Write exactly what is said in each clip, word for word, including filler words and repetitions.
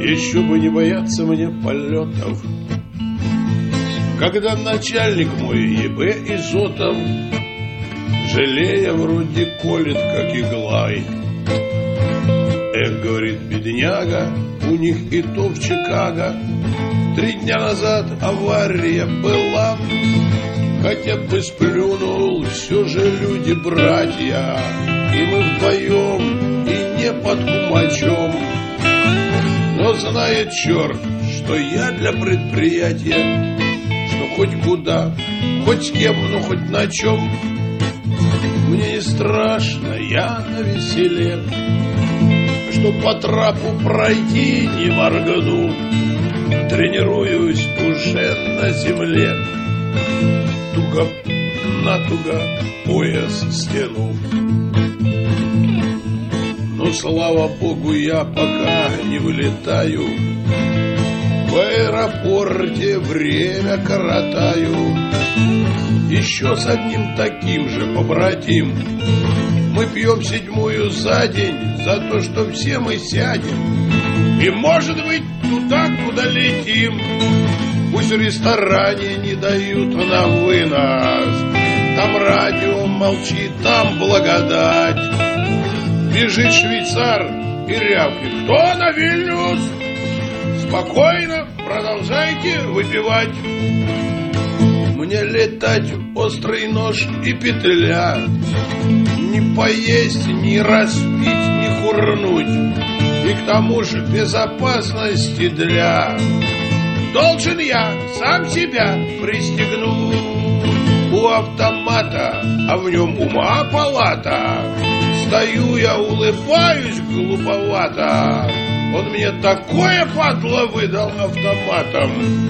Еще бы не бояться мне полетов, когда начальник мой ЕБ Изотов, жалея вроде колет, как иглай. Эх, говорит бедняга, у них и то в Чикаго три дня назад авария была. Хотя бы сплюнул, все же люди братья, и мы вдвоем, и не под кумачом. Но знает черт, что я для предприятия, что хоть куда, хоть с кем, но хоть на чем. Мне не страшно, я навеселе, что по трапу пройти не моргну. Тренируюсь уже на земле, туго натуго пояс стяну. Но, слава богу, я пока не вылетаю, в аэропорте время коротаю. Еще с одним таким же побратим мы пьем седьмую за день за то, что все мы сядем и, может быть, туда, куда летим. Пусть в ресторане не дают нам вынос, там радио молчит, там благодать. Бежит швейцар и рявкает: кто на Вильнюс? Спокойно продолжайте выпивать. Мне летать острый нож и петля, не поесть, не распить, не курнуть, и к тому же безопасности для. Должен я сам себя пристегнуть. У автомата, а в нем ума палата. Стою я, улыбаюсь глуповато. Он мне такое падло выдал автоматом.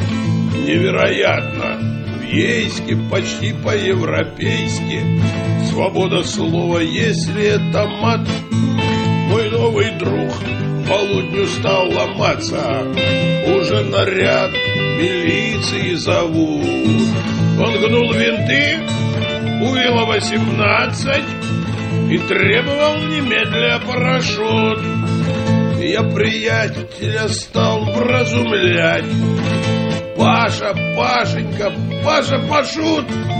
Невероятно. В Ейске почти по-европейски. Свобода слова, если это мат. Мой новый друг к полудню стал ломаться. Уже наряд милиции зовут. Он гнул винты, Уилла восемнадцать, и требовал немедля парашют. Я приятеля стал вразумлять: Паша, Пашенька, Паша, Пашут,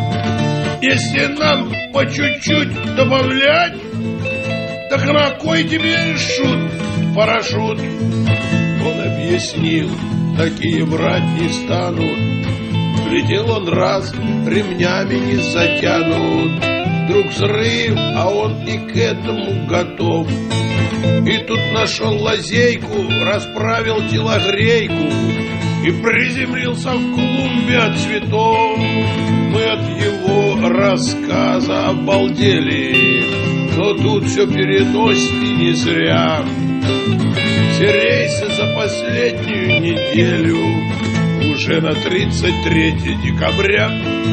если нам по чуть-чуть добавлять, так на кой тебе шут, парашют? Он объяснил, такие брать не станут. Летел он раз, ремнями не затянут. Вдруг взрыв, а он и к этому готов. И тут нашел лазейку, расправил телогрейку и приземлился в клумбе от цветов. Мы от его рассказа обалдели, но тут все переносит и не зря. Все рейсы за последнюю неделю уже на тридцать третье декабря.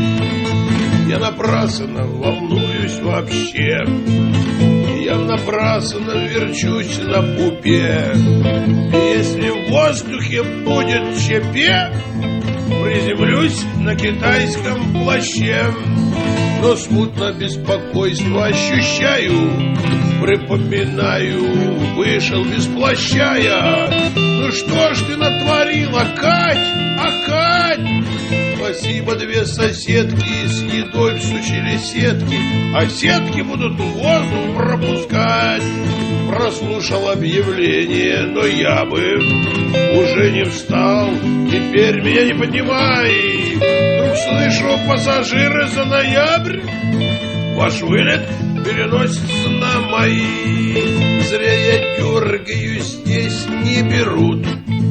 Я напрасно волнуюсь вообще, я напрасно верчусь на пупе. Если в воздухе будет ЧП, приземлюсь на китайском плаще. Но смутно беспокойство ощущаю, припоминаю, вышел без плаща я. Ну что ж ты натворила, Кать, а Кать? Спасибо, две соседки с едой всучили сетки, а сетки будут воздух пропускать. Прослушал объявление, но я бы уже не встал. Теперь меня не поднимай. Вдруг слышу, пассажиры за ноябрь ваш вылет переносится на мои. Зря я дергаюсь, здесь не берут.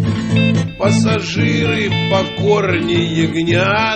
Пассажиры покорнее ягнят,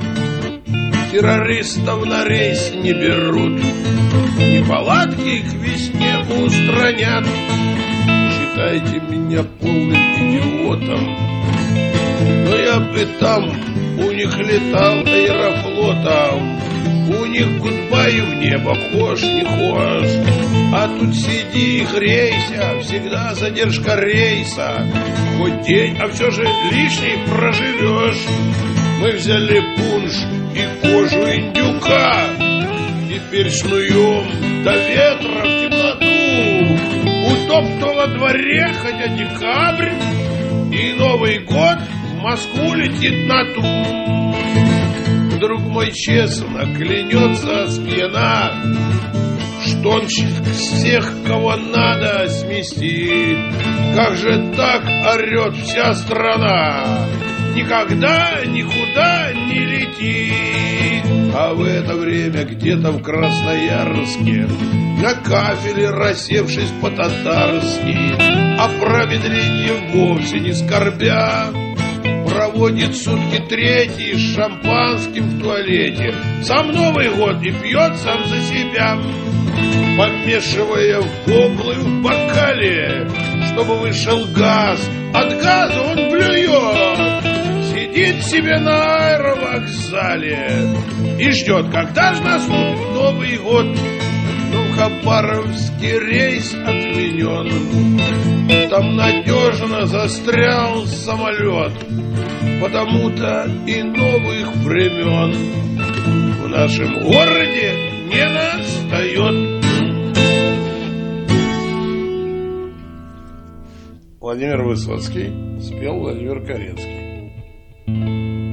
террористов на рейс не берут. Неполадки к весне устранят. Считайте меня полным идиотом, но я бы там у них летал аэрофлотом. У них гудбай в небо, хошь не хошь. А тут сиди и грейся, всегда задержка рейса. Хоть день, а все же лишний проживешь. Мы взяли пунш и кожу индюка, теперь снуем до ветра в темноту. Удобство во дворе, хотя декабрь, И Новый год в Москву летит на ту. Друг мой честно клянется с пьяна, что он всех, кого надо, сместит. Как же так орет вся страна, никогда никуда не летит. А в это время где-то в Красноярске, на кафеле рассевшись по-татарски, о промедлении вовсе не скорбя, проводит сутки третий с шампанским в туалете. Сам Новый год и пьет сам за себя, помешивая воблы в бокале, чтобы вышел газ. От газа он блюет, сидит себе на аэровокзале и ждет, когда же наступит Новый год. Но в Хабаровске рейс отменен, там надежно застрял самолет, потому-то и новых времен в нашем городе не настает. Владимир Высоцкий спел Владимир Корецкий.